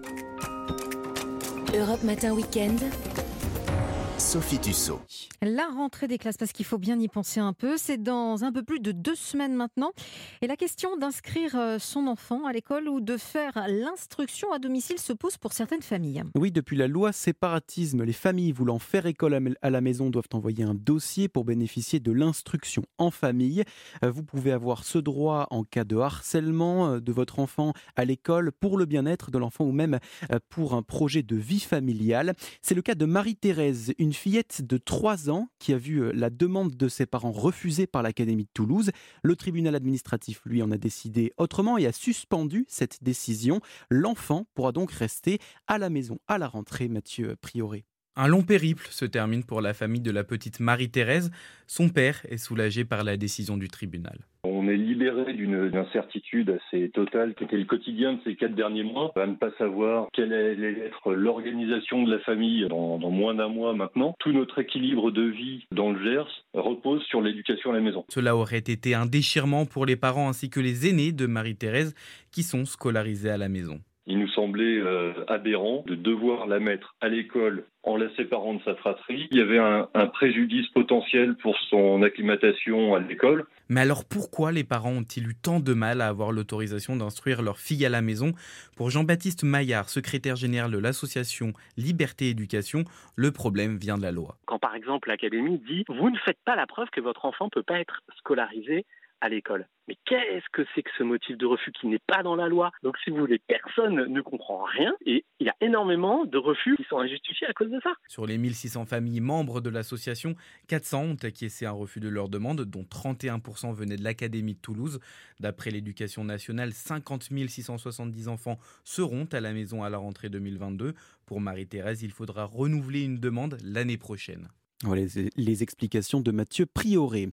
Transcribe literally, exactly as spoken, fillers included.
Europe Matin Week-end. Sophie Tussaud. La rentrée des classes, parce qu'il faut bien y penser un peu, c'est dans un peu plus de deux semaines maintenant. Et la question d'inscrire son enfant à l'école ou de faire l'instruction à domicile se pose pour certaines familles. Oui, depuis la loi séparatisme, les familles voulant faire école à la maison doivent envoyer un dossier pour bénéficier de l'instruction en famille. Vous pouvez avoir ce droit en cas de harcèlement de votre enfant à l'école, pour le bien-être de l'enfant ou même pour un projet de vie familiale. C'est le cas de Marie-Thérèse, une fillette de trois ans qui a vu la demande de ses parents refusée par l'Académie de Toulouse. Le tribunal administratif, lui, en a décidé autrement et a suspendu cette décision. L'enfant pourra donc rester à la maison à la rentrée, Mathieu Prioré. Un long périple se termine pour la famille de la petite Marie-Thérèse. Son père est soulagé par la décision du tribunal. On est libéré d'une incertitude assez totale qui était le quotidien de ces quatre derniers mois, à ne pas savoir quelle allait être l'organisation de la famille dans, dans moins d'un mois maintenant. Tout notre équilibre de vie dans le Gers repose sur l'éducation à la maison. Cela aurait été un déchirement pour les parents ainsi que les aînés de Marie-Thérèse qui sont scolarisés à la maison. Il nous semblait euh, aberrant de devoir la mettre à l'école en la séparant de sa fratrie. Il y avait un, un préjudice potentiel pour son acclimatation à l'école. Mais alors pourquoi les parents ont-ils eu tant de mal à avoir l'autorisation d'instruire leur fille à la maison ? Pour Jean-Baptiste Maillard, secrétaire général de l'association Liberté Éducation, le problème vient de la loi. Quand par exemple l'Académie dit « vous ne faites pas la preuve que votre enfant ne peut pas être scolarisé à l'école ». Mais qu'est-ce que c'est que ce motif de refus qui n'est pas dans la loi ? Donc si vous voulez, personne ne comprend rien et il y a énormément de refus qui sont injustifiés à cause de ça. Sur les mille six cents familles membres de l'association, quatre cents ont acquiescé un refus de leur demande, dont trente et un pour cent venaient de l'Académie de Toulouse. D'après l'Éducation nationale, cinquante mille six cent soixante-dix enfants seront à la maison à la rentrée deux mille vingt-deux. Pour Marie-Thérèse, il faudra renouveler une demande l'année prochaine. Voilà les, les explications de Mathieu Prioré.